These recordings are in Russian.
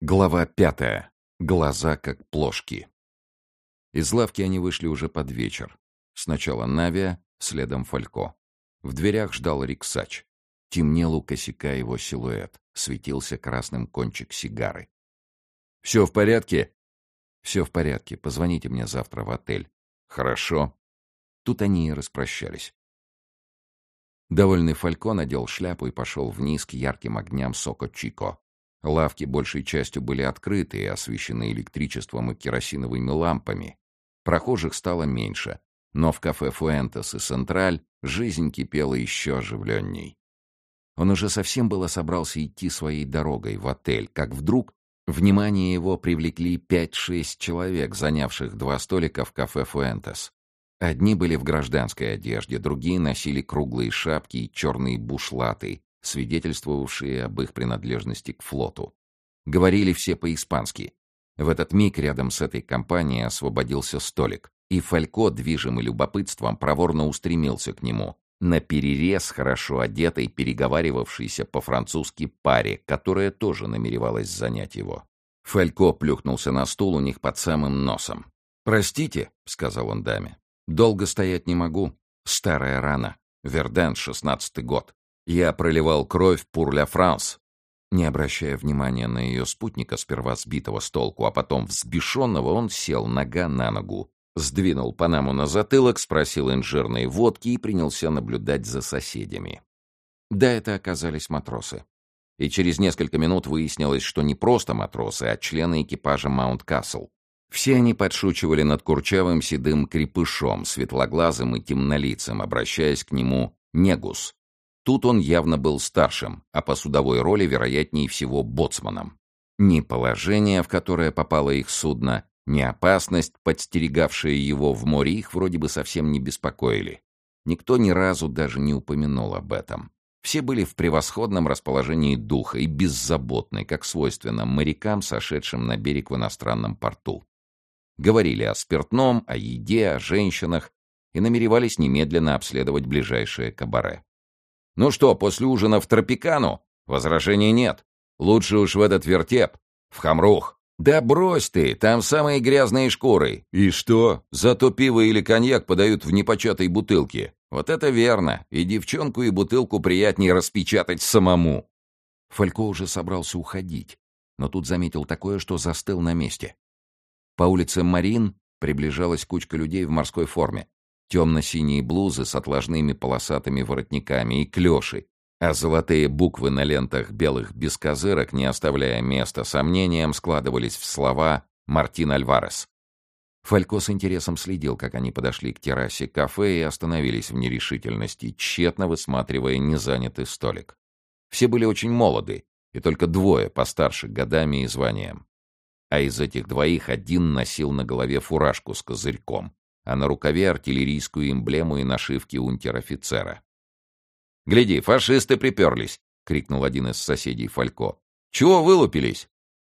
Глава 5. Глаза как плошки. Из лавки они вышли уже под вечер. Сначала Навия, следом Фалько. В дверях ждал Риксач. Темнел у косяка его силуэт. Светился красным кончик сигары. «Все в порядке?» «Все в порядке. Позвоните мне завтра в отель». «Хорошо». Тут они и распрощались. Довольный Фалько надел шляпу и пошел вниз к ярким огням Соко-Чико. Лавки большей частью были открыты и освещены электричеством и керосиновыми лампами. Прохожих стало меньше, но в кафе «Фуэнтес» и «Централь» жизнь кипела еще оживленней. Он уже совсем было собрался идти своей дорогой в отель, как вдруг внимание его привлекли 5-6 человек, занявших 2 столика в кафе «Фуэнтес». Одни были в гражданской одежде, другие носили круглые шапки и черные бушлаты, свидетельствовавшие об их принадлежности к флоту. Говорили все по-испански. В этот миг рядом с этой компанией освободился столик, и Фалько, движимый любопытством, проворно устремился к нему, наперерез хорошо одетой, переговаривавшейся по-французски паре, которая тоже намеревалась занять его. Фалько плюхнулся на стул у них под самым носом. «Простите», — сказал он даме, — «долго стоять не могу. Старая рана. Верден, 16-й год. Я проливал кровь pour la France». Не обращая внимания на ее спутника, сперва сбитого с толку, а потом взбешенного, он сел нога на ногу, сдвинул панаму на затылок, спросил инжирной водки и принялся наблюдать за соседями. Да, это оказались матросы. И через несколько минут выяснилось, что не просто матросы, а члены экипажа Маунт-Касл. Все они подшучивали над курчавым седым крепышом, светлоглазым и темнолицым, обращаясь к нему «негус». Тут он явно был старшим, а по судовой роли, вероятнее всего, боцманом. Ни положение, в которое попало их судно, ни опасность, подстерегавшая его в море, их вроде бы совсем не беспокоили. Никто ни разу даже не упомянул об этом. Все были в превосходном расположении духа и беззаботны, как свойственно морякам, сошедшим на берег в иностранном порту. Говорили о спиртном, о еде, о женщинах и намеревались немедленно обследовать ближайшее кабаре. «Ну что, после ужина в Тропикану? Возражений нет. Лучше уж в этот вертеп. В Хамрух». «Да брось ты, там самые грязные шкуры». «И что? Зато пиво или коньяк подают в непочатой бутылке». «Вот это верно. И девчонку, и бутылку приятнее распечатать самому». Фалько уже собрался уходить, но тут заметил такое, что застыл на месте. По улице Марин приближалась кучка людей в морской форме. Темно-синие блузы с отложными полосатыми воротниками и клёши, а золотые буквы на лентах белых бескозырок, не оставляя места сомнениям, складывались в слова «Мартин Альварес». Фалько с интересом следил, как они подошли к террасе кафе и остановились в нерешительности, тщетно высматривая незанятый столик. Все были очень молоды, и только 2 постарше годами и званием. А из этих 2 один носил на голове фуражку с козырьком, а на рукаве артиллерийскую эмблему и нашивки унтер-офицера. «Гляди, фашисты приперлись!» — крикнул один из соседей Фалько. «Чего вылупились?»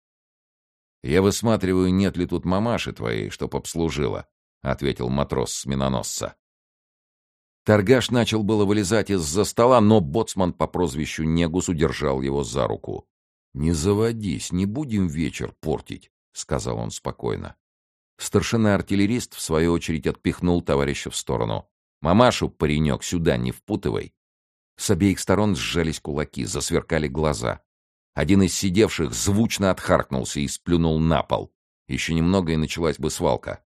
«Я высматриваю, нет ли тут мамаши твоей, чтоб обслужила», — ответил матрос с миноносца. Торгаш начал было вылезать из-за стола, но боцман по прозвищу Негус удержал его за руку. «Не заводись, не будем вечер портить», — сказал он спокойно. Старшина-артиллерист, в свою очередь, отпихнул товарища в сторону. «Мамашу, паренек, сюда не впутывай!» С обеих сторон сжались кулаки, засверкали глаза. Один из сидевших звучно отхаркнулся и сплюнул на пол. Еще немного, и началась бы свалка.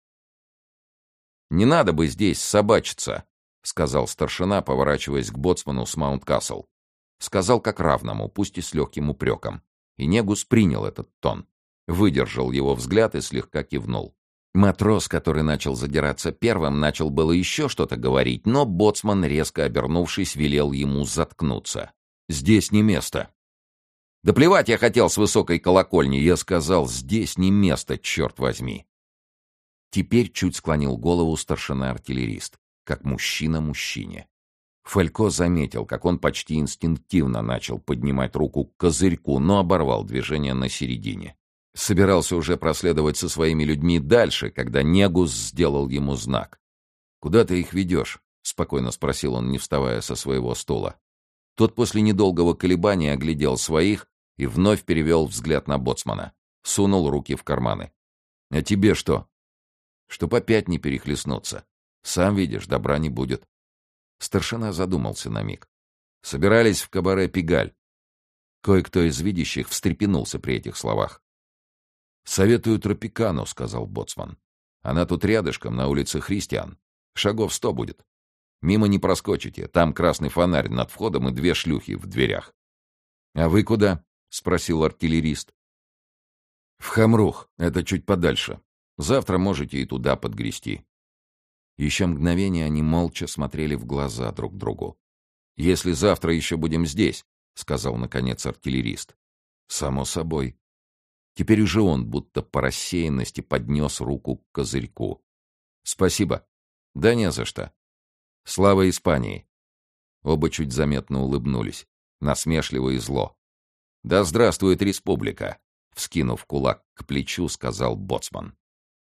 «Не надо бы здесь собачиться», — сказал старшина, поворачиваясь к боцману с Маунт-Касл. Сказал как равному, пусть и с легким упреком. И Негус принял этот тон. Выдержал его взгляд и слегка кивнул. Матрос, который начал задираться первым, начал было еще что-то говорить, но боцман, резко обернувшись, велел ему заткнуться. «Здесь не место». «Да плевать я хотел с высокой колокольни!» Я сказал, «Здесь не место, черт возьми!» Теперь чуть склонил голову старшина-артиллерист, как мужчина мужчине. Фалько заметил, как он почти инстинктивно начал поднимать руку к козырьку, но оборвал движение на середине. Собирался уже проследовать со своими людьми дальше, когда Негус сделал ему знак. «Куда ты их ведешь?» — спокойно спросил он, не вставая со своего стула. Тот после недолгого колебания оглядел своих и вновь перевел взгляд на боцмана. сунул руки в карманы. «А тебе что?» «Чтоб опять не перехлестнуться. Сам видишь, добра не будет». Старшина задумался на миг. Собирались в кабаре «Пигаль». Кое-кто из видящих встрепенулся при этих словах. «Советую Тропикану», — сказал боцман. «Она тут рядышком, на улице Христиан. Шагов 100 будет. Мимо не проскочите, там красный фонарь над входом и 2 шлюхи в дверях». «А вы куда?» — спросил артиллерист. «В Хамрух, это чуть подальше. Завтра можете и туда подгрести». Еще мгновение они молча смотрели в глаза друг другу. «Если завтра еще будем здесь», — сказал, наконец, артиллерист. «Само собой». Теперь уже он, будто по рассеянности, поднес руку к козырьку. «Спасибо». «Да не за что». «Слава Испании». Оба чуть заметно улыбнулись, насмешливо и зло. «Да здравствует республика», — вскинув кулак к плечу, сказал боцман.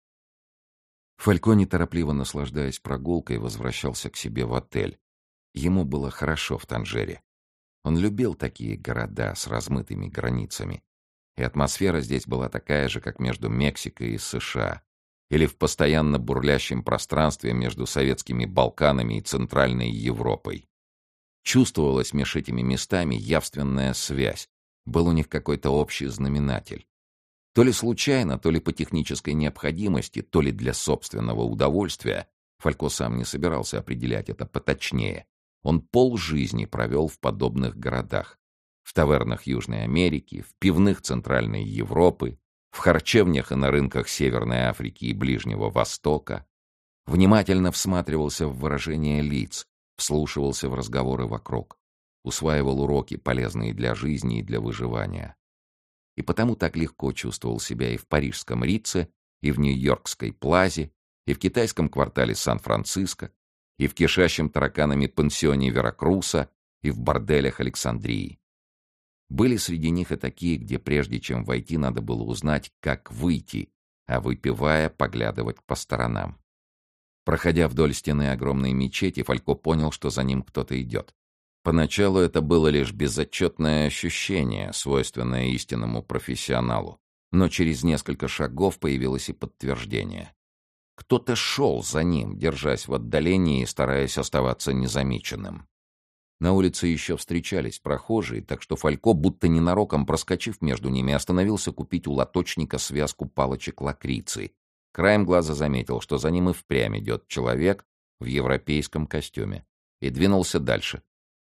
Фалько, неторопливо наслаждаясь прогулкой, возвращался к себе в отель. Ему было хорошо в Танжере. Он любил такие города с размытыми границами. И атмосфера здесь была такая же, как между Мексикой и США. Или в постоянно бурлящем пространстве между советскими Балканами и Центральной Европой. Чувствовалась меж этими местами явственная связь. Был у них какой-то общий знаменатель. То ли случайно, то ли по технической необходимости, то ли для собственного удовольствия, Фалько сам не собирался определять это поточнее, он полжизни провел в подобных городах. В тавернах Южной Америки, в пивных Центральной Европы, в харчевнях и на рынках Северной Африки и Ближнего Востока. Внимательно всматривался в выражения лиц, вслушивался в разговоры вокруг, усваивал уроки, полезные для жизни и для выживания. И потому так легко чувствовал себя и в парижском Ритце, и в нью-йоркской Плазе, и в китайском квартале Сан-Франциско, и в кишащем тараканами пансионе Веракруса, и в борделях Александрии. Были среди них и такие, где прежде чем войти, надо было узнать, как выйти, а выпивая, поглядывать по сторонам. Проходя вдоль стены огромной мечети, Фалько понял, что за ним кто-то идет. Поначалу это было лишь безотчетное ощущение, свойственное истинному профессионалу, но через несколько шагов появилось и подтверждение. Кто-то шел за ним, держась в отдалении и стараясь оставаться незамеченным. На улице еще встречались прохожие, так что Фалько, будто ненароком проскочив между ними, остановился купить у лоточника связку палочек лакрицы. Краем глаза заметил, что за ним и впрямь идет человек в европейском костюме, и двинулся дальше.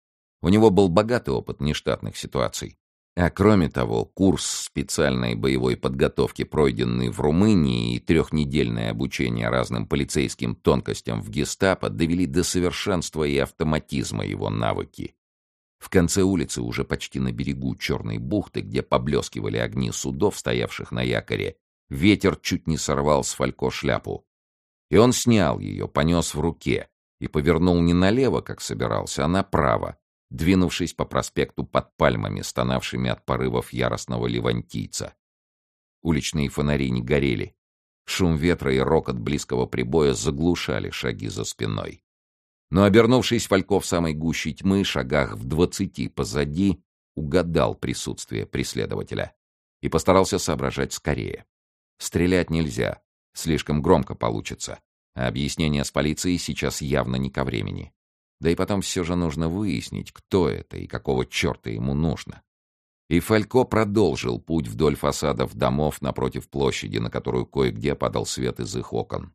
У него был богатый опыт нештатных ситуаций. А кроме того, курс специальной боевой подготовки, пройденный в Румынии, и 3-недельное обучение разным полицейским тонкостям в гестапо довели до совершенства и автоматизма его навыки. В конце улицы, уже почти на берегу Черной бухты, где поблескивали огни судов, стоявших на якоре, ветер чуть не сорвал с Фалько шляпу. И он снял ее, понес в руке и повернул не налево, как собирался, а направо, двинувшись по проспекту под пальмами, стонавшими от порывов яростного левантийца. Уличные фонари не горели. Шум ветра и рокот близкого прибоя заглушали шаги за спиной. Но, обернувшись, Фалько в самой гуще тьмы, шагах в 20 позади, угадал присутствие преследователя и постарался соображать скорее. Стрелять нельзя, слишком громко получится, а объяснение с полицией сейчас явно не ко времени. Да и потом все же нужно выяснить, кто это и какого черта ему нужно. И Фалько продолжил путь вдоль фасадов домов напротив площади, на которую кое-где падал свет из их окон.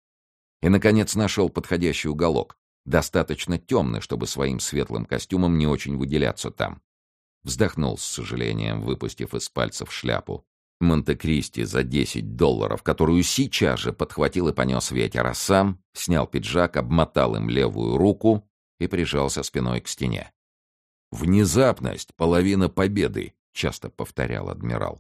И, наконец, нашел подходящий уголок, достаточно темный, чтобы своим светлым костюмом не очень выделяться там. Вздохнул с сожалением, выпустив из пальцев шляпу. Монте-Кристи за $10, которую сейчас же подхватил и понес ветер, а сам снял пиджак, обмотал им левую руку и прижался спиной к стене. «Внезапность — половина победы», — часто повторял адмирал.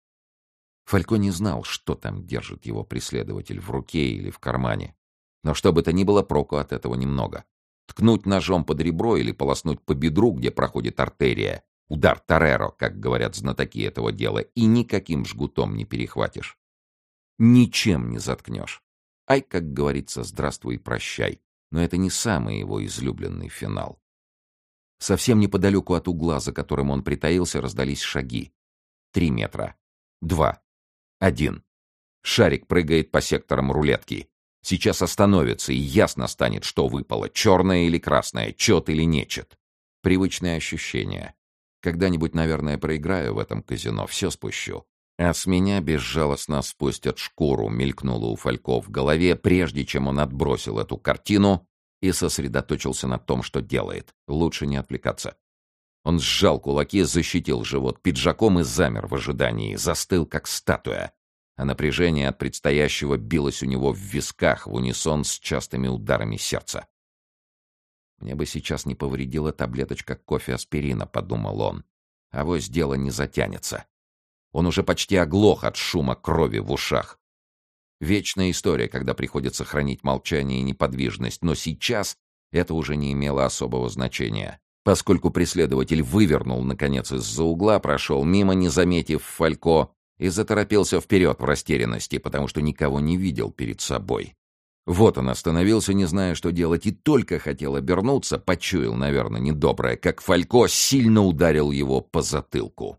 Фалько не знал, что там держит его преследователь, в руке или в кармане. Но что бы то ни было, проку от этого немного. Ткнуть ножом под ребро или полоснуть по бедру, где проходит артерия, удар тореро, как говорят знатоки этого дела, и никаким жгутом не перехватишь. Ничем не заткнешь. Ай, как говорится, здравствуй и прощай. Но это не самый его излюбленный финал. Совсем неподалеку от угла, за которым он притаился, раздались шаги. 3 метра. 2. Один. Шарик прыгает по секторам рулетки. Сейчас остановится, и ясно станет, что выпало, черное или красное, чет или нечет. Привычные ощущения. Когда-нибудь, наверное, проиграю в этом казино, все спущу. А с меня безжалостно спустят шкуру, мелькнуло у Фалько в голове, прежде чем он отбросил эту картину и сосредоточился на том, что делает. Лучше не отвлекаться. Он сжал кулаки, защитил живот пиджаком и замер в ожидании, застыл, как статуя. А напряжение от предстоящего билось у него в висках в унисон с частыми ударами сердца. «Мне бы сейчас не повредила таблеточка кофе аспирина», — подумал он. «Авось дело не затянется». Он уже почти оглох от шума крови в ушах. Вечная история, когда приходится хранить молчание и неподвижность, но сейчас это уже не имело особого значения, поскольку преследователь вывернул, наконец, из-за угла, прошел мимо, не заметив Фалько, и заторопился вперед в растерянности, потому что никого не видел перед собой. Вот он остановился, не зная, что делать, и только хотел обернуться, почуял, наверное, недоброе, как Фалько сильно ударил его по затылку.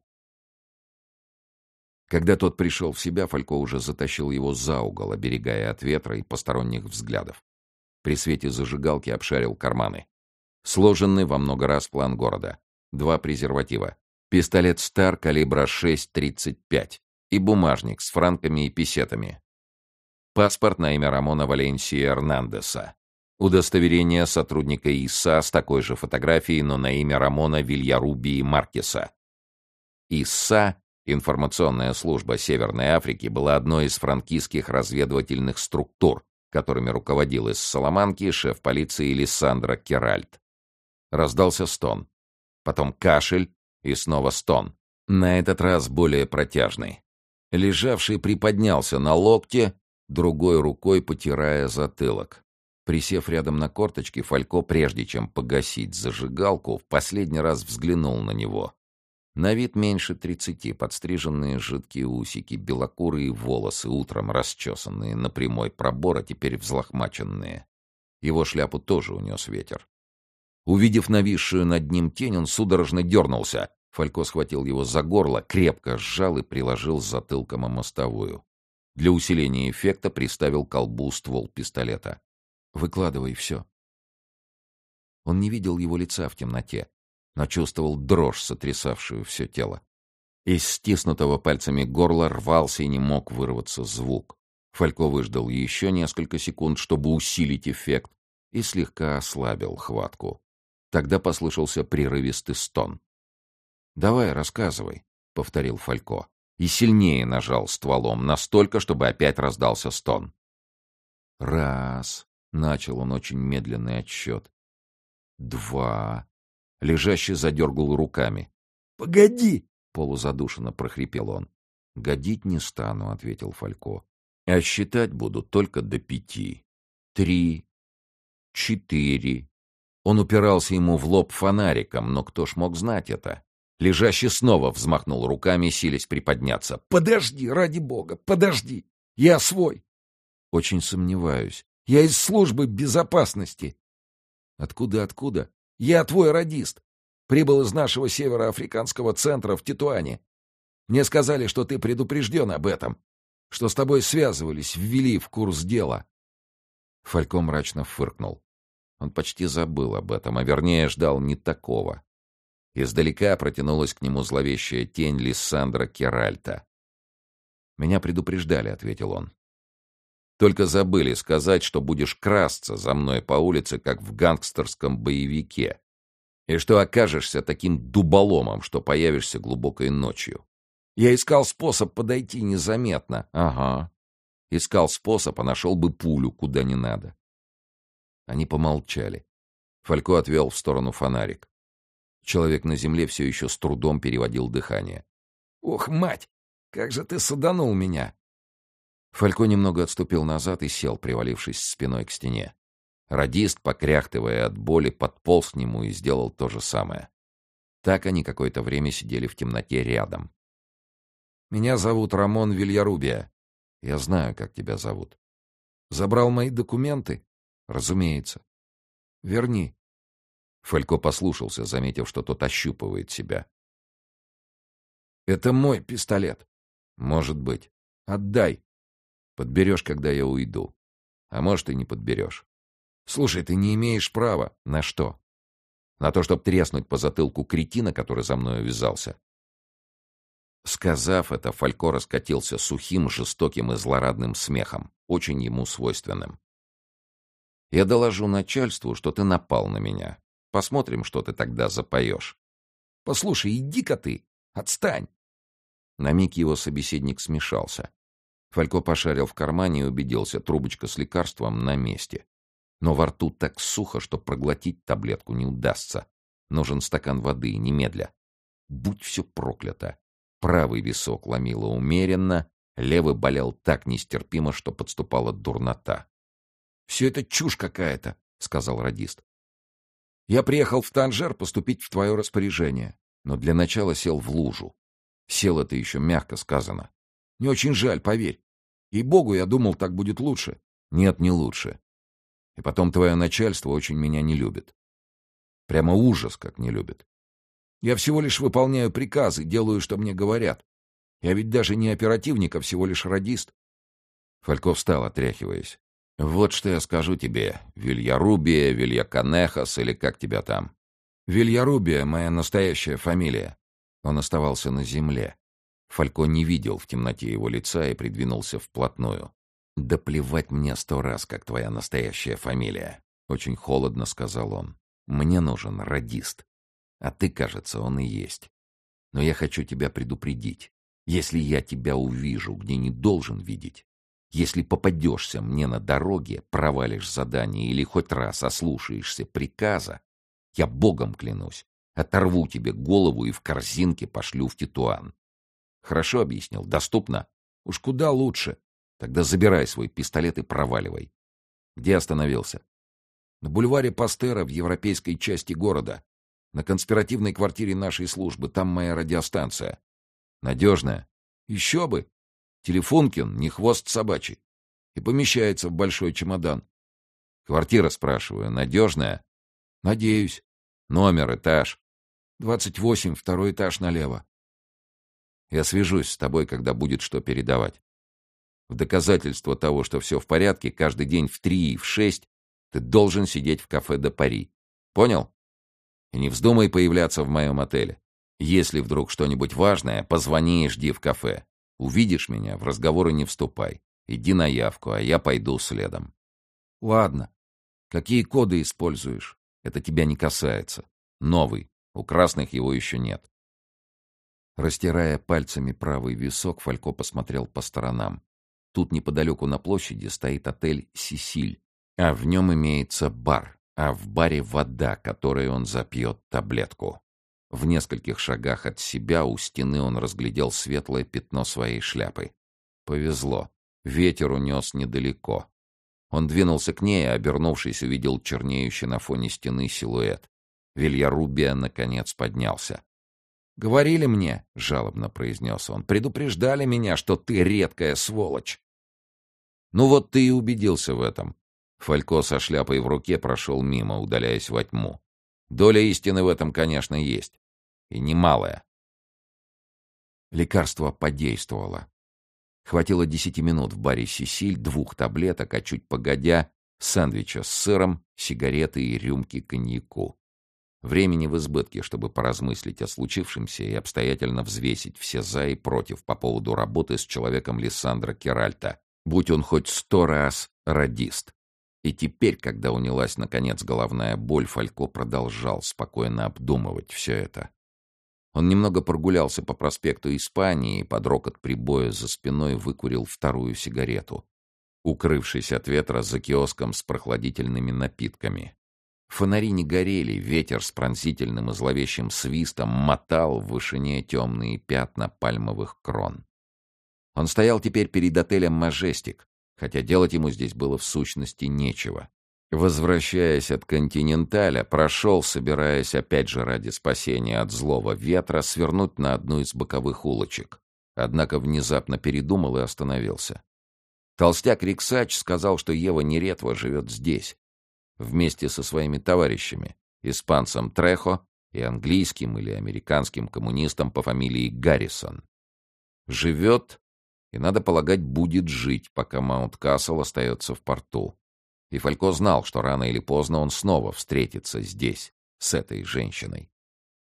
Когда тот пришел в себя, Фалько уже затащил его за угол, оберегая от ветра и посторонних взглядов. При свете зажигалки обшарил карманы. Сложенный во много раз план города. 2 презерватива. Пистолет «Стар» калибра 6,35. И бумажник с франками и песетами. Паспорт на имя Рамона Валенсии Эрнандеса. Удостоверение сотрудника ИСА с такой же фотографией, но на имя Рамона Вильярубии Маркеса. ИСА, информационная служба Северной Африки, была одной из франкистских разведывательных структур, которыми руководил из Саламанки шеф полиции Лиссандро Керальт. Раздался стон. Потом кашель и снова стон. На этот раз более протяжный. Лежавший приподнялся на локте, другой рукой потирая затылок. Присев рядом на корточки, Фалько, прежде чем погасить зажигалку, в последний раз взглянул на него. На вид меньше 30, подстриженные жидкие усики, белокурые волосы, утром расчесанные на прямой пробор, а теперь взлохмаченные. Его шляпу тоже унес ветер. Увидев нависшую над ним тень, он судорожно дернулся. Фалько схватил его за горло, крепко сжал и приложил затылком о мостовую. Для усиления эффекта приставил к колбу ствол пистолета. «Выкладывай все». Он не видел его лица в темноте, но чувствовал дрожь, сотрясавшую все тело. Из стиснутого пальцами горла рвался и не мог вырваться звук. Фалько выждал еще несколько секунд, чтобы усилить эффект, и слегка ослабил хватку. Тогда послышался прерывистый стон. «Давай, рассказывай», — повторил Фалько, и сильнее нажал стволом, настолько, чтобы опять раздался стон. «Раз», — начал он очень медленный отсчет. «Два». Лежащий задергал руками. «Погоди!» — полузадушенно прохрипел он. «Годить не стану», — ответил Фалько. «А считать буду только до 5. 3, 4». Он упирался ему в лоб фонариком, но кто ж мог знать это? Лежащий снова взмахнул руками, силясь приподняться. «Подожди, ради бога, подожди! Я свой!» «Очень сомневаюсь. Я из службы безопасности». «Откуда? Я твой радист. Прибыл из нашего североафриканского центра в Тетуане. Мне сказали, что ты предупрежден об этом, что с тобой связывались, ввели в курс дела». Фалько мрачно фыркнул. Он почти забыл об этом, а вернее ждал не такого. Издалека протянулась к нему зловещая тень Лиссандро Керальта. «Меня предупреждали», — ответил он. «Только забыли сказать, что будешь красться за мной по улице, как в гангстерском боевике, и что окажешься таким дуболомом, что появишься глубокой ночью. Я искал способ подойти незаметно». «Ага. Искал способ, а нашел бы пулю, куда не надо». Они помолчали. Фалько отвел в сторону фонарик. Человек на земле все еще с трудом переводил дыхание. «Ох, мать! Как же ты саданул меня!» Фалько немного отступил назад и сел, привалившись спиной к стене. Радист, покряхтывая от боли, подполз к нему и сделал то же самое. Так они какое-то время сидели в темноте рядом. «Меня зовут Рамон Вильярубия. Я знаю, как тебя зовут. Забрал мои документы? Разумеется. Верни». Фалько послушался, заметив, что тот ощупывает себя. «Это мой пистолет». «Может быть». Отдай. Подберешь, когда я уйду. А может, и не подберешь. Слушай, ты не имеешь права. На что? На то, чтобы треснуть по затылку кретина, который за мной увязался. Сказав это, Фалько раскатился сухим, жестоким и злорадным смехом, очень ему свойственным. «Я доложу начальству, что ты напал на меня. Посмотрим, что ты тогда запоешь». Послушай, иди-ка ты. Отстань. На миг его собеседник смешался. Фалько пошарил в кармане и убедился, трубочка с лекарством на месте. Но во рту так сухо, что проглотить таблетку не удастся. Нужен стакан воды, немедля. Будь все проклято. Правый висок ломило умеренно, левый болел так нестерпимо, что подступала дурнота. «Все это чушь какая-то», — сказал радист. «Я приехал в Танжер поступить в твое распоряжение, но для начала сел в лужу. Сел — это еще мягко сказано. Мне очень жаль, поверь. Ей-богу, я думал, так будет лучше». Нет, не лучше. И потом твое начальство очень меня не любит. Прямо ужас, как не любит. Я всего лишь выполняю приказы, делаю, что мне говорят. Я ведь даже не оперативник, а всего лишь радист». Фалько встал, отряхиваясь. «Вот что я скажу тебе, Вильярубия, Вильяканехас или как тебя там?» «Вильярубия — моя настоящая фамилия». Он оставался на земле. Фалько не видел в темноте его лица и придвинулся вплотную. «Да плевать мне 100 раз, как твоя настоящая фамилия», — очень холодно сказал он. «Мне нужен радист. А ты, кажется, он и есть. Но я хочу тебя предупредить. Если я тебя увижу, где не должен видеть, если попадешься мне на дороге, провалишь задание или хоть раз ослушаешься приказа, я богом клянусь, оторву тебе голову и в корзинке пошлю в Тетуан». Хорошо объяснил? Доступно? Уж куда лучше. Тогда забирай свой пистолет и проваливай. Где остановился? На бульваре Пастера в европейской части города. На конспиративной квартире нашей службы. Там моя радиостанция. Надежная? Еще бы. Телефонкин, не хвост собачий. И помещается в большой чемодан. Квартира, спрашиваю, надежная? Надеюсь. Номер, этаж? 28, второй этаж налево. Я свяжусь с тобой, когда будет что передавать. В доказательство того, что все в порядке, каждый день в 3 и в 6 ты должен сидеть в кафе «Де Пари». Понял? И не вздумай появляться в моем отеле. Если вдруг что-нибудь важное, позвони и жди в кафе. Увидишь меня, в разговоры не вступай. Иди на явку, а я пойду следом. Ладно. Какие коды используешь? Это тебя не касается. Новый. У красных его еще нет. Растирая пальцами правый висок, Фалько посмотрел по сторонам. Тут неподалеку на площади стоит отель «Сесиль», а в нем имеется бар, а в баре вода, которой он запьет таблетку. В нескольких шагах от себя у стены он разглядел светлое пятно своей шляпы. Повезло. Ветер унес недалеко. Он двинулся к ней, а, обернувшись, увидел чернеющий на фоне стены силуэт. Вильярубия, наконец, поднялся. «Говорили мне», — жалобно произнес он, — «предупреждали меня, что ты редкая сволочь». «Ну вот ты и убедился в этом». Фалько со шляпой в руке прошел мимо, удаляясь во тьму. Доля истины в этом, конечно, есть. И немалая. Лекарство подействовало. Хватило 10 минут в баре «Сесиль», 2 таблеток, а чуть погодя — сэндвича с сыром, сигареты и рюмки коньяку. Времени в избытке, чтобы поразмыслить о случившемся и обстоятельно взвесить все «за» и «против» по поводу работы с человеком Лиссандро Киральто, будь он хоть 100 раз радист. И теперь, когда унялась наконец головная боль, Фалько продолжал спокойно обдумывать все это. Он немного прогулялся по проспекту Испании и под рокот прибоя за спиной выкурил 2-ю сигарету, укрывшись от ветра за киоском с прохладительными напитками. Фонари не горели, ветер с пронзительным и зловещим свистом мотал в вышине темные пятна пальмовых крон. Он стоял теперь перед отелем «Мажестик», хотя делать ему здесь было в сущности нечего. Возвращаясь от «Континенталя», прошел, собираясь опять же ради спасения от злого ветра, свернуть на одну из боковых улочек. Однако внезапно передумал и остановился. Толстяк Риксач сказал, что Ева Неретва живет здесь, вместе со своими товарищами, испанцем Трехо и английским или американским коммунистом по фамилии Гаррисон. Живет И, надо полагать, будет жить, пока Маунт-Кассел остается в порту. И Фалько знал, что рано или поздно он снова встретится здесь, с этой женщиной.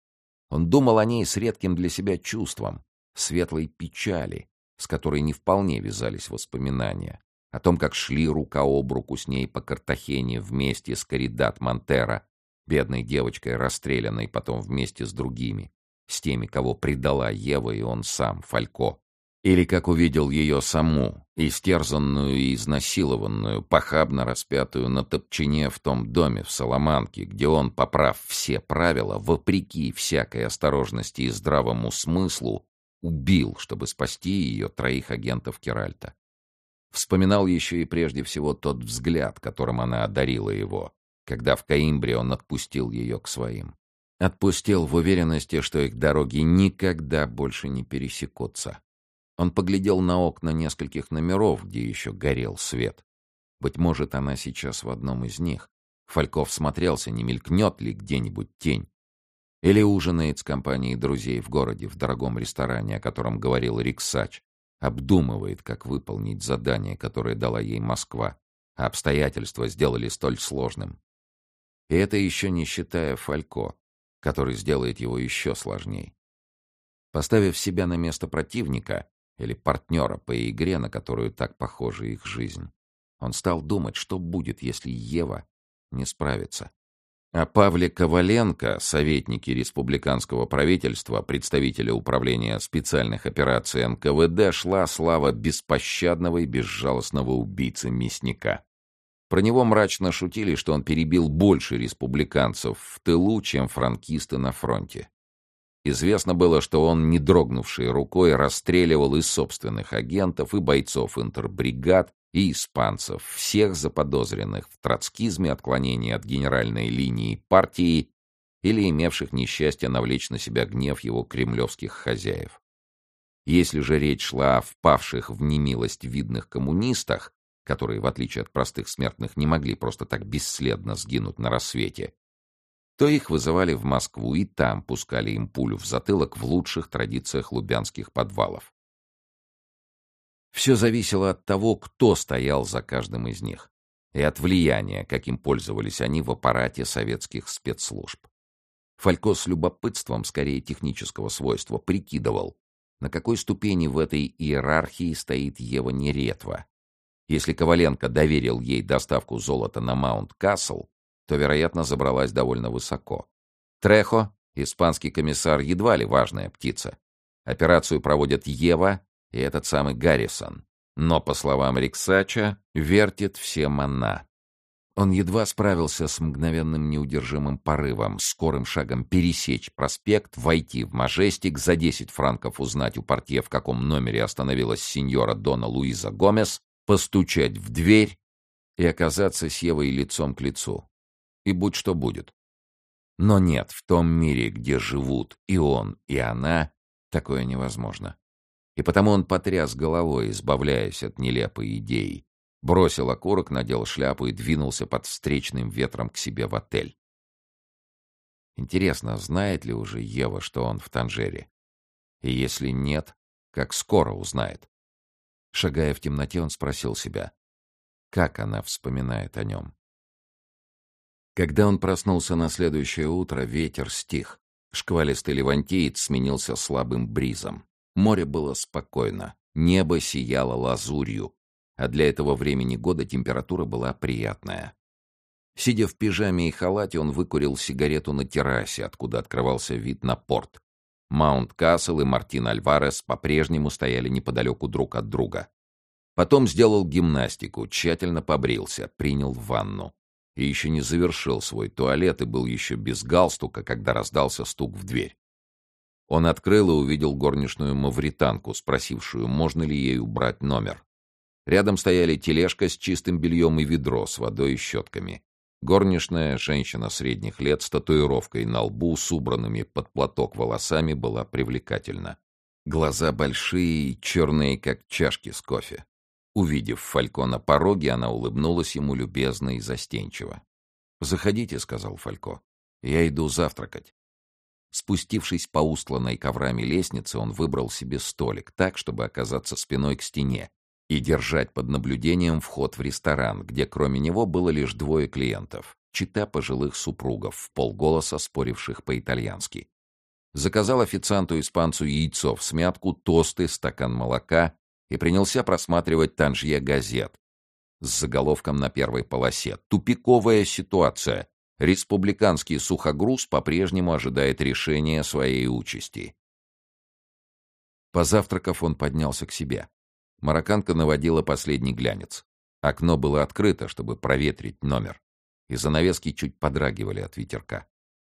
Он думал о ней с редким для себя чувством, светлой печали, с которой не вполне вязались воспоминания, о том, как шли рука об руку с ней по Картахене вместе с Каридат Монтеро, бедной девочкой, расстрелянной потом вместе с другими, с теми, кого предала Ева и он сам, Фалько. Или как увидел ее саму, истерзанную и изнасилованную, похабно распятую на топчине в том доме в Саламанке, где он, поправ все правила, вопреки всякой осторожности и здравому смыслу, убил, чтобы спасти ее, 3 агентов Керальта. Вспоминал еще и прежде всего тот взгляд, которым она одарила его, когда в Коимбре он отпустил ее к своим. Отпустил в уверенности, что их дороги никогда больше не пересекутся. Он поглядел на окна нескольких номеров, где еще горел свет. Быть может, она сейчас в одном из них. Фальков смотрелся, не мелькнет ли где-нибудь тень. Или ужинает с компанией друзей в городе, в дорогом ресторане, о котором говорил Риксач. Обдумывает, как выполнить задание, которое дала ей Москва, а обстоятельства сделали столь сложным. И это еще не считая Фалько, который сделает его еще сложней. Поставив себя на место противника или партнера по игре, на которую так похожа их жизнь, он стал думать, что будет, если Ева не справится. О Павле Коваленко, советнике республиканского правительства, представителя управления специальных операций НКВД, шла слава беспощадного и безжалостного убийцы-мясника. Про него мрачно шутили, что он перебил больше республиканцев в тылу, чем франкисты на фронте. Известно было, что он, не дрогнувшей рукой, расстреливал и собственных агентов, и бойцов интербригад, и испанцев, всех заподозренных в троцкизме, отклонении от генеральной линии партии или имевших несчастье навлечь на себя гнев его кремлевских хозяев. Если же речь шла о впавших в немилость видных коммунистах, которые, в отличие от простых смертных, не могли просто так бесследно сгинуть на рассвете, то их вызывали в Москву и там пускали им пулю в затылок в лучших традициях лубянских подвалов. Все зависело от того, кто стоял за каждым из них, и от влияния, каким пользовались они в аппарате советских спецслужб. Фалько с любопытством, скорее технического свойства, прикидывал, на какой ступени в этой иерархии стоит Ева Неретва. Если Коваленко доверил ей доставку золота на Маунт-Кассел, то, вероятно, забралась довольно высоко. Трехо, испанский комиссар, едва ли важная птица. Операцию проводят Ева и этот самый Гаррисон. Но, по словам Риксача, вертит всем она. Он едва справился с мгновенным неудержимым порывом, скорым шагом пересечь проспект, войти в Мажестик, за 10 франков узнать у портье, в каком номере остановилась сеньора Дона Луиза Гомес, постучать в дверь и оказаться с Евой лицом к лицу. И будь что будет. Но нет, в том мире, где живут и он, и она, такое невозможно. И потому он потряс головой, избавляясь от нелепой идеи, бросил окурок, надел шляпу и двинулся под встречным ветром к себе в отель. Интересно, знает ли уже Ева, что он в Танжере? И если нет, как скоро узнает? Шагая в темноте, он спросил себя, как она вспоминает о нем. Когда он проснулся на следующее утро, ветер стих. Шквалистый левантиец сменился слабым бризом. Море было спокойно, небо сияло лазурью, а для этого времени года температура была приятная. Сидя в пижаме и халате, он выкурил сигарету на террасе, откуда открывался вид на порт. Маунт-Кассел и Мартин Альварес по-прежнему стояли неподалеку друг от друга. Потом сделал гимнастику, тщательно побрился, принял ванну. И еще не завершил свой туалет и был еще без галстука, когда раздался стук в дверь. Он открыл и увидел горничную мавританку, спросившую, можно ли ей убрать номер. Рядом стояли тележка с чистым бельем и ведро с водой и щетками. Горничная, женщина средних лет, с татуировкой на лбу, с убранными под платок волосами, была привлекательна. Глаза большие и черные, как чашки с кофе. Увидев Фалько на пороге, она улыбнулась ему любезно и застенчиво. «Заходите», — сказал Фалько. «Я иду завтракать». Спустившись по устланной коврами лестнице, он выбрал себе столик так, чтобы оказаться спиной к стене и держать под наблюдением вход в ресторан, где кроме него было лишь двое клиентов — чета пожилых супругов, вполголоса споривших по-итальянски. Заказал официанту-испанцу яйцо в смятку, тосты, стакан молока и принялся просматривать танжье газет с заголовком на первой полосе: «Тупиковая ситуация. Республиканский сухогруз по-прежнему ожидает решения своей участи». Позавтракав, он поднялся к себе. Марокканка наводила последний глянец. Окно было открыто, чтобы проветрить номер, и занавески чуть подрагивали от ветерка.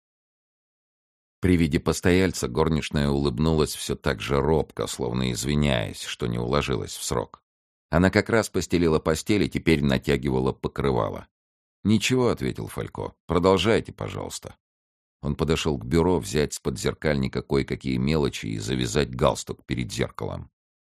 При виде постояльца горничная улыбнулась все так же робко, словно извиняясь, что не уложилась в срок. Она как раз постелила постель и теперь натягивала покрывало. «Ничего», — ответил Фалько, — «продолжайте, пожалуйста». Он подошел к бюро взять с подзеркальника кое-какие мелочи и завязать галстук перед зеркалом.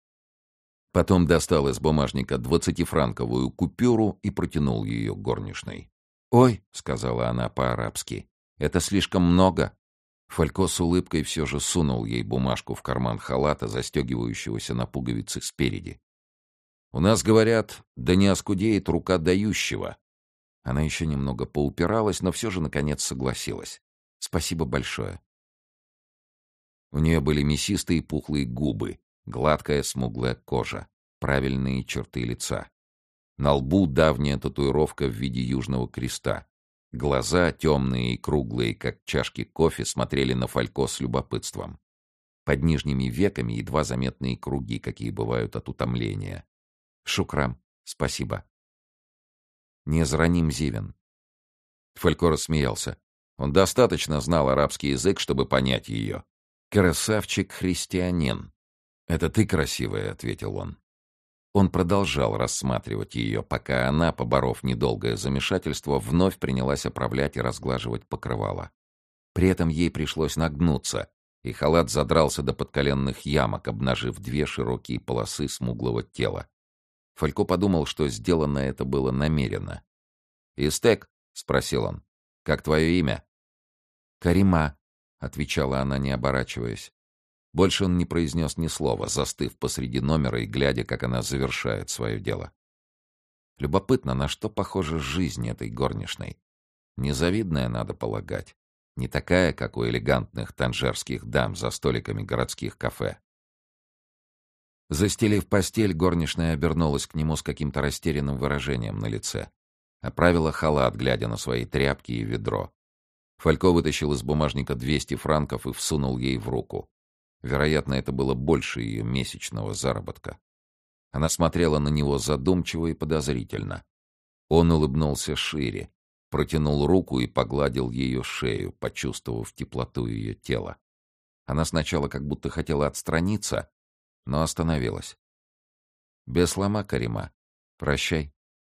Потом достал из бумажника 20-франковую купюру и протянул ее горничной. «Ой», — сказала она по-арабски, — «это слишком много». Фалько с улыбкой все же сунул ей бумажку в карман халата, застегивающегося на пуговицы спереди. «У нас говорят, да не оскудеет рука дающего». Она еще немного поупиралась, но все же, наконец, согласилась. «Спасибо большое». У нее были мясистые пухлые губы, гладкая смуглая кожа, правильные черты лица. На лбу давняя татуировка в виде южного креста. Глаза, темные и круглые, как чашки кофе, смотрели на Фалько с любопытством. Под нижними веками едва заметные круги, какие бывают от утомления. «Шукрам, спасибо». «Не зраним Зивен». Фалько рассмеялся. Он достаточно знал арабский язык, чтобы понять ее. «Красавчик-христианин». «Это ты красивая», — ответил он. Он продолжал рассматривать ее, пока она, поборов недолгое замешательство, вновь принялась оправлять и разглаживать покрывало. При этом ей пришлось нагнуться, и халат задрался до подколенных ямок, обнажив две широкие полосы смуглого тела. Фалько подумал, что сделано это было намеренно. «Истек?» — спросил он. «Как твое имя?» «Карима», — отвечала она, не оборачиваясь. Больше он не произнес ни слова, застыв посреди номера и глядя, как она завершает свое дело. Любопытно, на что похожа жизнь этой горничной. Незавидная, надо полагать. Не такая, как у элегантных танжерских дам за столиками городских кафе. Застелив постель, горничная обернулась к нему с каким-то растерянным выражением на лице. Оправила халат, глядя на свои тряпки и ведро. Фалько вытащил из бумажника 200 франков и всунул ей в руку. Вероятно, это было больше ее месячного заработка. Она смотрела на него задумчиво и подозрительно. Он улыбнулся шире, протянул руку и погладил ее шею, почувствовав теплоту ее тела. Она сначала как будто хотела отстраниться, но остановилась. «Беслама, Карима. Прощай».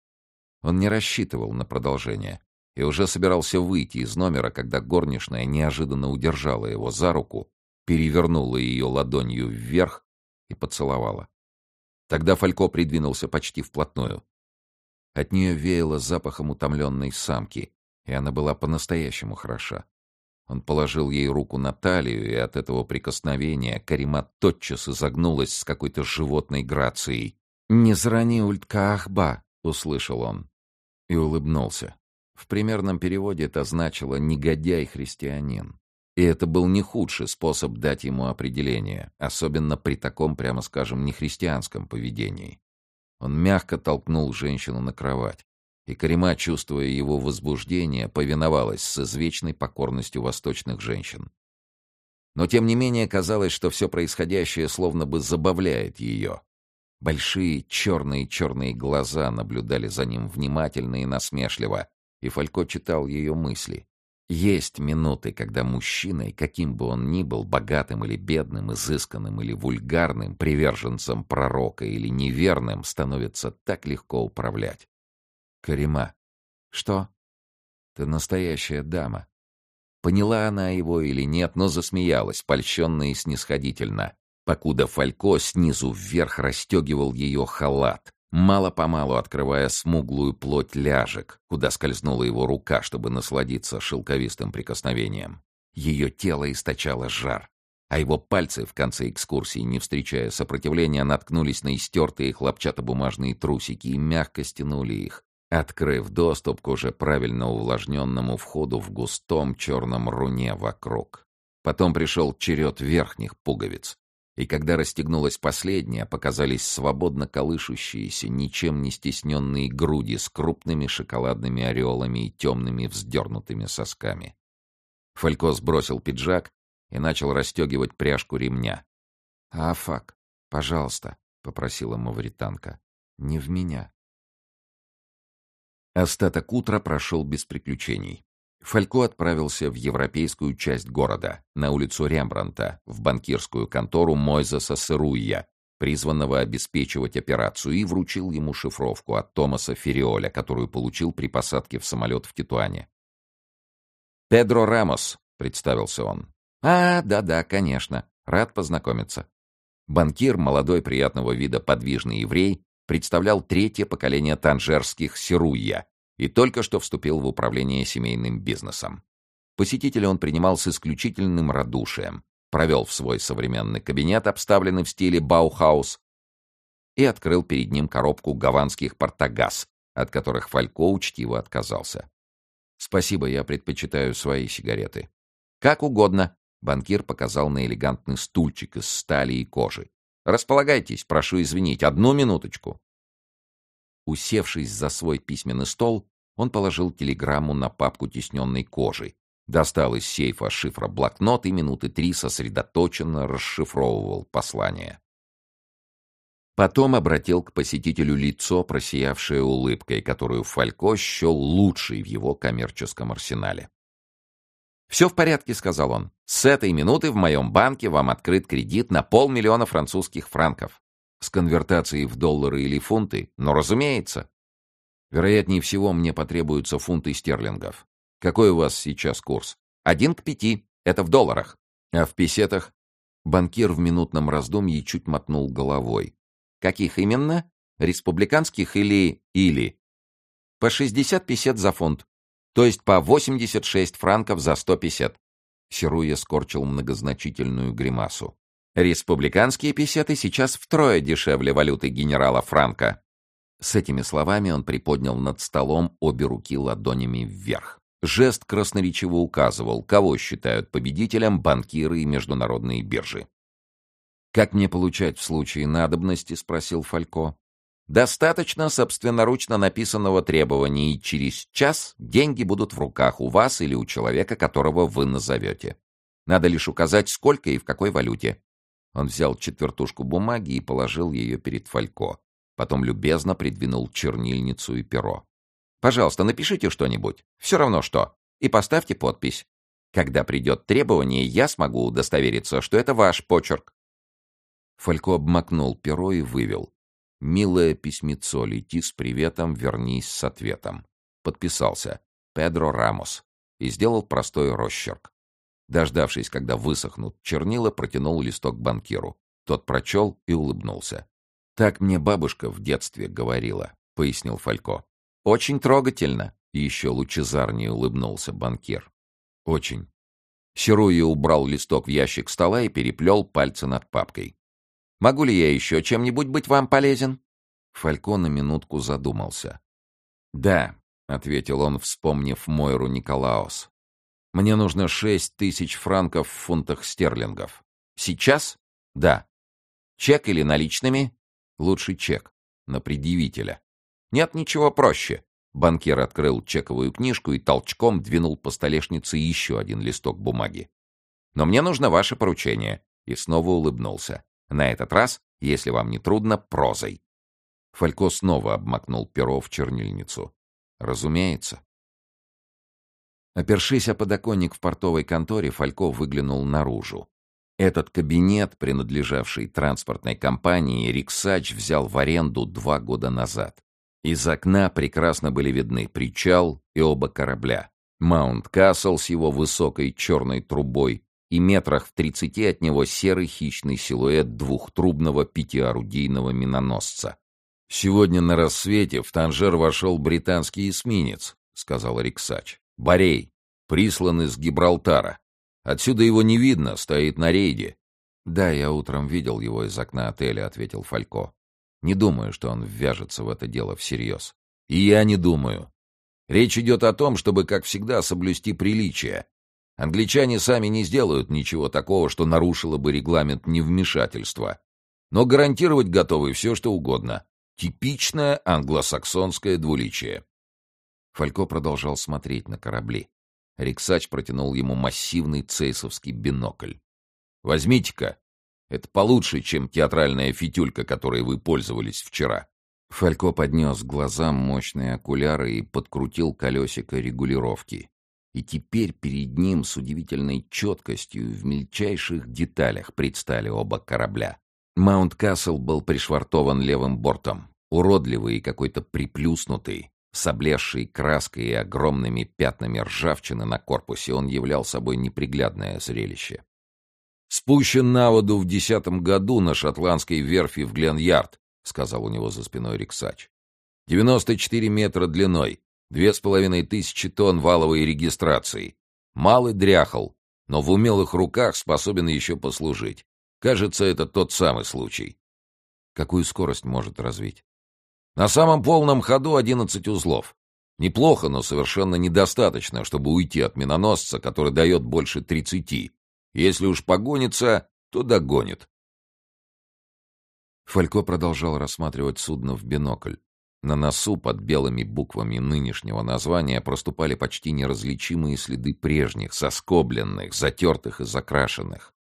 Он не рассчитывал на продолжение и уже собирался выйти из номера, когда горничная неожиданно удержала его за руку, перевернула ее ладонью вверх и поцеловала. Тогда Фалько придвинулся почти вплотную. От нее веяло запахом утомленной самки, и она была по-настоящему хороша. Он положил ей руку на талию, и от этого прикосновения Карима тотчас изогнулась с какой-то животной грацией. «Не зрани ультка-ахба», — услышал он. И улыбнулся. В примерном переводе это значило «негодяй-христианин». И это был не худший способ дать ему определение, особенно при таком, прямо скажем, нехристианском поведении. Он мягко толкнул женщину на кровать, и Карима, чувствуя его возбуждение, повиновалась с извечной покорностью восточных женщин. Но тем не менее казалось, что все происходящее словно бы забавляет ее. Большие черные глаза наблюдали за ним внимательно и насмешливо, и Фалько читал ее мысли. Есть минуты, когда мужчиной, каким бы он ни был, богатым или бедным, изысканным или вульгарным, приверженцем пророка или неверным, становится так легко управлять. «Карима». «Что?» «Ты настоящая дама». Поняла она его или нет, но засмеялась, польщенно и снисходительно, покуда Фалько снизу вверх расстегивал ее халат, мало-помалу открывая смуглую плоть ляжек, куда скользнула его рука, чтобы насладиться шелковистым прикосновением. Ее тело источало жар, а его пальцы в конце экскурсии, не встречая сопротивления, наткнулись на истертые хлопчатобумажные трусики и мягко стянули их, открыв доступ к уже правильно увлажненному входу в густом черном руне вокруг. Потом пришел черед верхних пуговиц, и когда расстегнулась последняя, показались свободно колышущиеся, ничем не стесненные груди с крупными шоколадными ореолами и темными вздернутыми сосками. Фалько сбросил пиджак и начал расстегивать пряжку ремня. «Афак, пожалуйста», — попросила мавританка, — «не в меня». Остаток утра прошел без приключений. Фалько отправился в европейскую часть города, на улицу Рембрандта, в банкирскую контору Мойзеса Серуйя, призванного обеспечивать операцию, и вручил ему шифровку от Томаса Ферриоля, которую получил при посадке в самолет в Титуане. «Педро Рамос», — представился он. Да, конечно. Рад познакомиться». Банкир, молодой приятного вида подвижный еврей, представлял третье поколение танжерских Серуйя и только что вступил в управление семейным бизнесом. Посетителя он принимал с исключительным радушием, провел в свой современный кабинет, обставленный в стиле Баухаус, и открыл перед ним коробку гаванских «Портагас», от которых Фалько учтиво отказался. «Спасибо, я предпочитаю свои сигареты». «Как угодно», — банкир показал на элегантный стульчик из стали и кожи. «Располагайтесь, прошу извинить, 1 минуточку». Усевшись за свой письменный стол, он положил телеграмму на папку тисненной кожи, достал из сейфа шифроблокнот и минуты 3 сосредоточенно расшифровывал послание. Потом обратил к посетителю лицо, просиявшее улыбкой, которую Фалько счел лучшей в его коммерческом арсенале. «Все в порядке», — сказал он. «С этой минуты в моем банке вам открыт кредит на 500 000 французских франков. С конвертацией в доллары или фунты? Но разумеется. Вероятнее всего, мне потребуются фунты стерлингов. Какой у вас сейчас курс?» 1 к 5. Это в долларах. А в песетах?» Банкир в минутном раздумье чуть мотнул головой. «Каких именно? Республиканских или...» «По 60 песет за фунт. То есть по 86 франков за 150. Серуя скорчил многозначительную гримасу. «Республиканские песеты сейчас втрое дешевле валюты генерала Франка». С этими словами он приподнял над столом обе руки ладонями вверх. Жест красноречиво указывал, кого считают победителем банкиры и международные биржи. «Как мне получать в случае надобности?» — спросил Фалько. «Достаточно собственноручно написанного требования, и через час деньги будут в руках у вас или у человека, которого вы назовете. Надо лишь указать, сколько и в какой валюте». Он взял четвертушку бумаги и положил ее перед Фалько. Потом любезно придвинул чернильницу и перо. «Пожалуйста, напишите что-нибудь, все равно что, и поставьте подпись. Когда придет требование, я смогу удостовериться, что это ваш почерк». Фалько обмакнул перо и вывел: «Милое письмецо, лети с приветом, вернись с ответом». Подписался «Педро Рамос» и сделал простой росчерк. Дождавшись, когда высохнут чернила, протянул листок банкиру. Тот прочел и улыбнулся. «Так мне бабушка в детстве говорила», — пояснил Фалько. «Очень трогательно», — еще лучезарнее улыбнулся банкир. «Очень». Серуя убрал листок в ящик стола и переплел пальцы над папкой. «Могу ли я еще чем-нибудь быть вам полезен?» Фалько на минутку задумался. «Да», — ответил он, вспомнив Мойру Николаос. «Мне нужно 6000 франков в фунтах стерлингов». «Сейчас?» «Да». «Чек или наличными?» «Лучше чек. На предъявителя». «Нет, ничего проще». Банкир открыл чековую книжку и толчком двинул по столешнице еще один листок бумаги. «Но мне нужно ваше поручение». И снова улыбнулся. «На этот раз, если вам не трудно, прозой». Фалько снова обмакнул перо в чернильницу. «Разумеется». Опершись о подоконник в портовой конторе, Фалько выглянул наружу. Этот кабинет, принадлежавший транспортной компании, Риксач взял в аренду 2 года назад. Из окна прекрасно были видны причал и оба корабля. Маунт-Касл с его высокой черной трубой и метрах в 30 от него серый хищный силуэт двухтрубного 5-орудийного миноносца. «Сегодня на рассвете в Танжер вошел британский эсминец», — сказал Риксач. «Борей, прислан из Гибралтара. Отсюда его не видно, стоит на рейде». «Да, я утром видел его из окна отеля», — ответил Фалько. «Не думаю, что он ввяжется в это дело всерьез». «И я не думаю. Речь идет о том, чтобы, как всегда, соблюсти приличие. Англичане сами не сделают ничего такого, что нарушило бы регламент невмешательства. Но гарантировать готовы все, что угодно. Типичное англосаксонское двуличие». Фалько продолжал смотреть на корабли. Риксач протянул ему массивный цейсовский бинокль. «Возьмите-ка. Это получше, чем театральная фитюлька, которой вы пользовались вчера». Фалько поднес к глазам мощные окуляры и подкрутил колесико регулировки. И теперь перед ним с удивительной четкостью в мельчайших деталях предстали оба корабля. Маунт-Касл был пришвартован левым бортом, уродливый и какой-то приплюснутый, с облезшей краской и огромными пятнами ржавчины на корпусе. Он являл собой неприглядное зрелище. «Спущен на воду в 10-м году на шотландской верфи в Гленярд», — сказал у него за спиной Риксач. 94 метра длиной, 2500 тонн валовой регистрации. Малый дряхал, но в умелых руках способен еще послужить. Кажется, это тот самый случай». «Какую скорость может развить?» «На самом полном ходу 11 узлов. Неплохо, но совершенно недостаточно, чтобы уйти от миноносца, который дает больше 30. Если уж погонится, то догонит». Фалько продолжал рассматривать судно в бинокль. На носу под белыми буквами нынешнего названия проступали почти неразличимые следы прежних, соскобленных, затертых и закрашенных.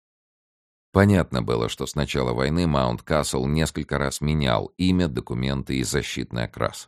Понятно было, что с начала войны Маунт-Касл несколько раз менял имя, документы и защитный окрас.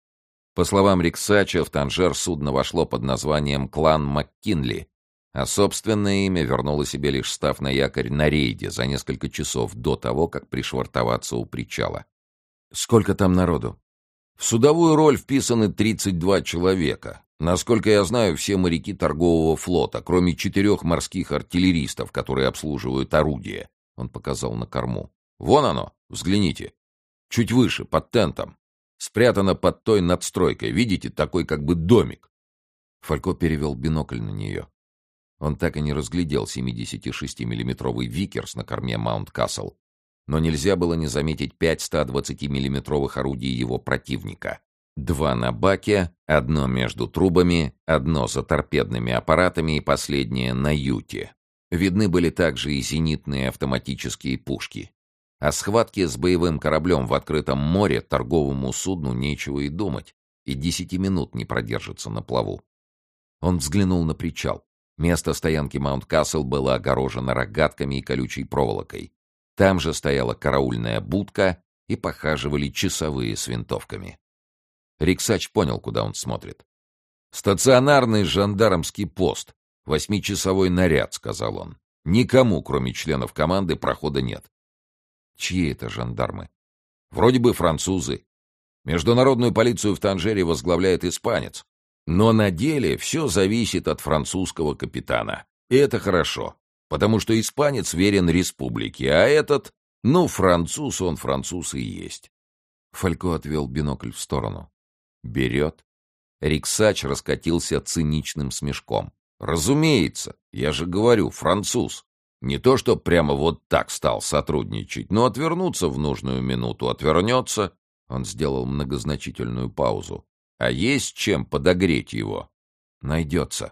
По словам Риксача, в Танжер судно вошло под названием «Клан МакКинли», а собственное имя вернуло себе, лишь став на якорь на рейде за несколько часов до того, как пришвартоваться у причала. «Сколько там народу?» В судовую роль вписаны 32 человека. Насколько я знаю, все моряки торгового флота, кроме 4 морских артиллеристов, которые обслуживают орудия. Он показал на корму. Вон оно, взгляните. Чуть выше, под тентом. Спрятано под той надстройкой. Видите, такой как бы домик. Фалько перевел бинокль на нее. Он так и не разглядел 76-миллиметровый Викерс на корме Маунт-Касл, но нельзя было не заметить 5 120-миллиметровых орудий его противника. 2 на баке, 1 между трубами, 1 за торпедными аппаратами и последнее на юте. Видны были также и зенитные автоматические пушки. О схватке с боевым кораблем в открытом море торговому судну нечего и думать, и 10 минут не продержится на плаву. Он взглянул на причал. Место стоянки Маунт-Касл было огорожено рогатками и колючей проволокой. Там же стояла караульная будка и похаживали часовые с винтовками. Риксач понял, куда он смотрит. «Стационарный жандармский пост. 8-часовой наряд», — сказал он. «Никому, кроме членов команды, прохода нет». «Чьи это жандармы?» «Вроде бы французы. Международную полицию в Танжере возглавляет испанец. Но на деле все зависит от французского капитана. И это хорошо, потому что испанец верен республике, а этот, француз он француз и есть». Фалько отвел бинокль в сторону. «Берет». Риксач раскатился циничным смешком. «Разумеется, я же говорю, француз. Не то, что прямо вот так стал сотрудничать, но отвернуться в нужную минуту отвернется». Он сделал многозначительную паузу. «А есть чем подогреть его?» «Найдется».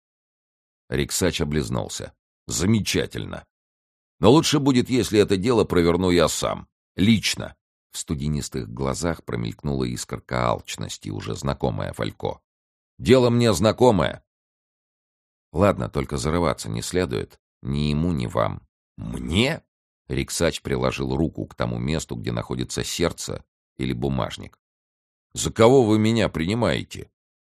Риксач облизнулся. «Замечательно. Но лучше будет, если это дело проверну я сам. Лично». В студенистых глазах промелькнула искорка алчности, уже знакомая Фалько. «Дело мне знакомое». «Ладно, только зарываться не следует. Ни ему, ни вам». «Мне?» Риксач приложил руку к тому месту, где находится сердце или бумажник. «За кого вы меня принимаете?»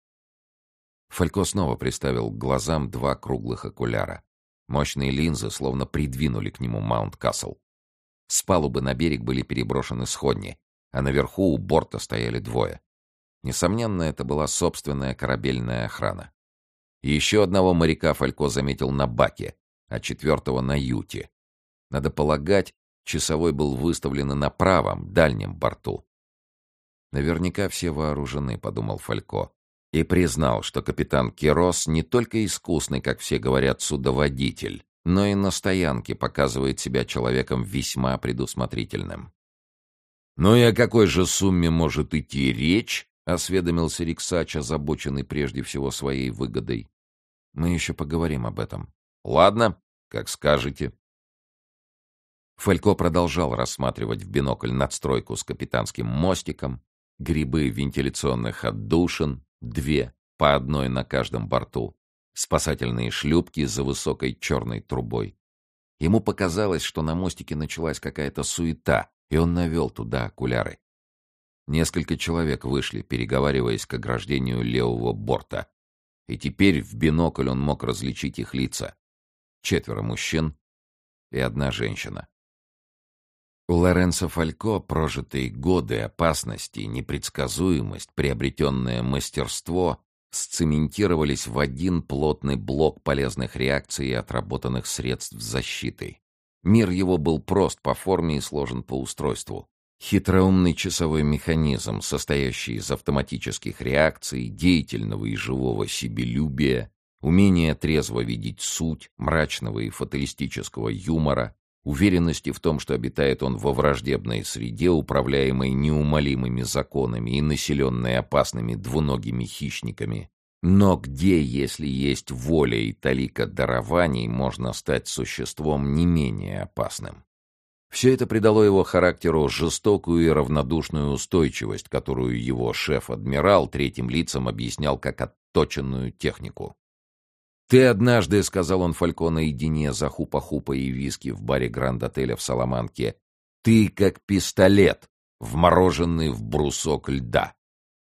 Фалько снова приставил к глазам 2 круглых окуляра. Мощные линзы словно придвинули к нему Маунт-Касл. С палубы на берег были переброшены сходни, а наверху у борта стояли 2. Несомненно, это была собственная корабельная охрана. Еще одного моряка Фалько заметил на баке, а 4-го на юте. Надо полагать, часовой был выставлен и на правом, дальнем борту. «Наверняка все вооружены», — подумал Фалько. И признал, что капитан Кирос не только искусный, как все говорят, судоводитель, но и на стоянке показывает себя человеком весьма предусмотрительным. «Ну и о какой же сумме может идти речь?» — осведомился Риксач, озабоченный прежде всего своей выгодой. «Мы еще поговорим об этом». «Ладно, как скажете». Фалько продолжал рассматривать в бинокль надстройку с капитанским мостиком, грибы вентиляционных отдушин, 2, по одной на каждом борту, спасательные шлюпки за высокой черной трубой. Ему показалось, что на мостике началась какая-то суета, и он навел туда окуляры. Несколько человек вышли, переговариваясь к ограждению левого борта. И теперь в бинокль он мог различить их лица. 4 мужчин и 1 женщина. У Лоренцо Фалько прожитые годы, опасности, непредсказуемость, приобретенное мастерство сцементировались в один плотный блок полезных реакций и отработанных средств защиты. Мир его был прост по форме и сложен по устройству. Хитроумный часовой механизм, состоящий из автоматических реакций, деятельного и живого себелюбия, умения трезво видеть суть, мрачного и фаталистического юмора, уверенности в том, что обитает он во враждебной среде, управляемой неумолимыми законами и населенной опасными двуногими хищниками. Но где, если есть воля и талика дарований, можно стать существом не менее опасным? Все это придало его характеру жестокую и равнодушную устойчивость, которую его шеф-адмирал третьим лицам объяснял как отточенную технику. «Ты однажды, — сказал он Фалько наедине за хупа-хупа и виски в баре Гранд-отеля в Саламанке, — ты как пистолет, вмороженный в брусок льда».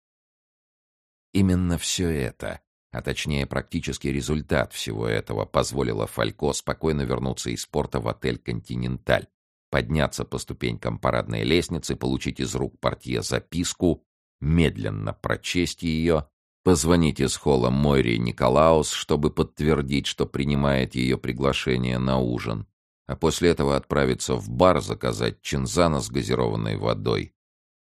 Именно все это, а точнее практически результат всего этого, позволило Фалько спокойно вернуться из порта в отель «Континенталь», подняться по ступенькам парадной лестницы, получить из рук портье записку, медленно прочесть ее, позвонить из холла Мойре Николаус, чтобы подтвердить, что принимает ее приглашение на ужин, а после этого отправиться в бар, заказать чинзана с газированной водой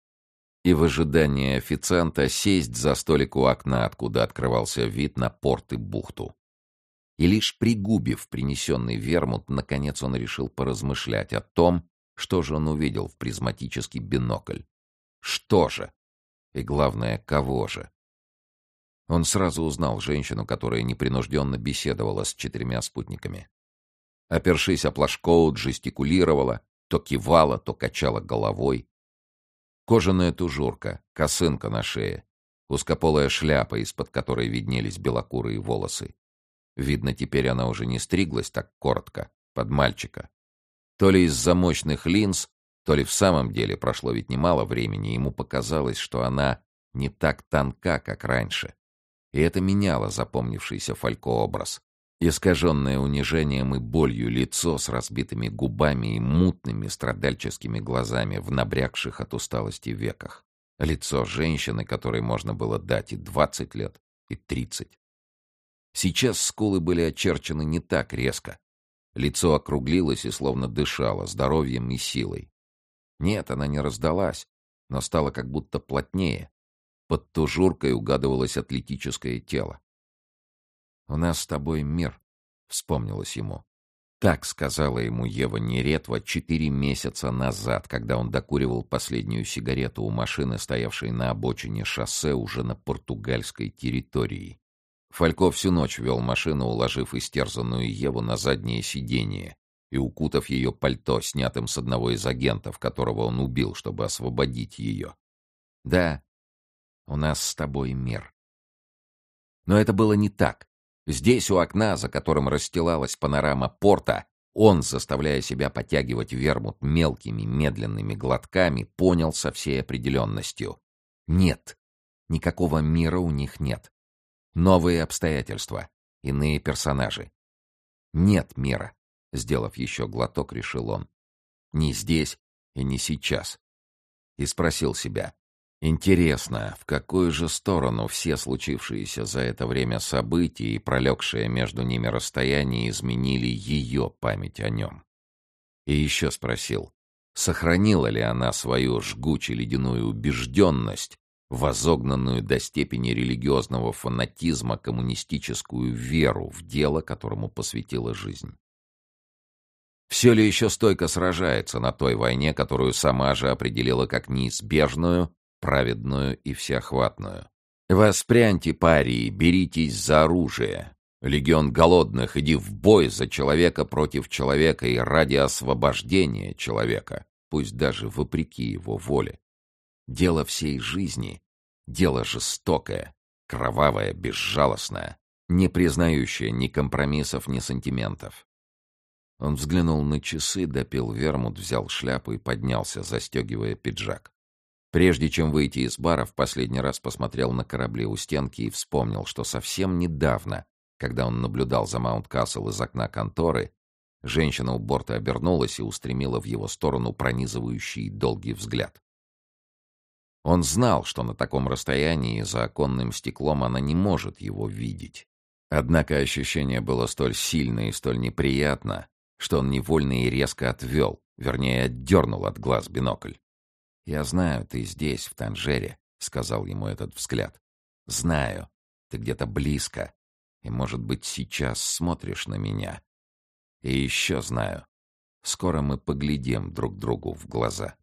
и в ожидании официанта сесть за столик у окна, откуда открывался вид на порт и бухту. И лишь пригубив принесенный вермут, наконец он решил поразмышлять о том, что же он увидел в призматический бинокль. Что же? И главное, кого же? Он сразу узнал женщину, которая непринужденно беседовала с 4 спутниками. Опершись о плашкоут, жестикулировала, то кивала, то качала головой. Кожаная тужурка, косынка на шее, узкополая шляпа, из-под которой виднелись белокурые волосы. Видно, теперь она уже не стриглась так коротко, под мальчика. То ли из-за мощных линз, то ли в самом деле прошло ведь немало времени, ему показалось, что она не так тонка, как раньше. И это меняло запомнившийся Фалько образ. Искаженное унижением и болью лицо с разбитыми губами и мутными страдальческими глазами в набрякших от усталости веках. Лицо женщины, которой можно было дать и 20 лет, и 30. Сейчас скулы были очерчены не так резко. Лицо округлилось и словно дышало здоровьем и силой. Нет, она не раздалась, но стала как будто плотнее. Под тужуркой угадывалось атлетическое тело. «У нас с тобой мир», — вспомнилось ему. Так сказала ему Ева Неретва 4 месяца назад, когда он докуривал последнюю сигарету у машины, стоявшей на обочине шоссе уже на португальской территории. Фалько всю ночь вел машину, уложив истерзанную Еву на заднее сиденье и укутав ее пальто, снятым с одного из агентов, которого он убил, чтобы освободить ее. «Да, у нас с тобой мир». Но это было не так. Здесь, у окна, за которым расстилалась панорама порта, он, заставляя себя потягивать вермут мелкими, медленными глотками, понял со всей определенностью. Нет, никакого мира у них нет. Новые обстоятельства, иные персонажи. Нет мира, сделав еще глоток, решил он. Ни здесь и не сейчас. И спросил себя. Интересно, в какую же сторону все случившиеся за это время события и пролегшее между ними расстояние изменили ее память о нем? И еще спросил, сохранила ли она свою жгуче-ледяную убежденность возогнанную до степени религиозного фанатизма коммунистическую веру в дело, которому посвятила жизнь. Все ли еще стойко сражается на той войне, которую сама же определила как неизбежную, праведную и всеохватную? Воспряньте, парии, беритесь за оружие. Легион голодных, иди в бой за человека против человека и ради освобождения человека, пусть даже вопреки его воле. Дело всей жизни, дело жестокое, кровавое, безжалостное, не признающее ни компромиссов, ни сантиментов. Он взглянул на часы, допил вермут, взял шляпу и поднялся, застегивая пиджак. Прежде чем выйти из бара, в последний раз посмотрел на корабли у стенки и вспомнил, что совсем недавно, когда он наблюдал за Маунт-Касл из окна конторы, женщина у борта обернулась и устремила в его сторону пронизывающий долгий взгляд. Он знал, что на таком расстоянии за оконным стеклом она не может его видеть. Однако ощущение было столь сильно и столь неприятно, что он невольно и резко отвел, вернее, отдернул от глаз бинокль. «Я знаю, ты здесь, в Танжере», — сказал ему этот взгляд. «Знаю, ты где-то близко, и, может быть, сейчас смотришь на меня. И еще знаю, скоро мы поглядим друг другу в глаза».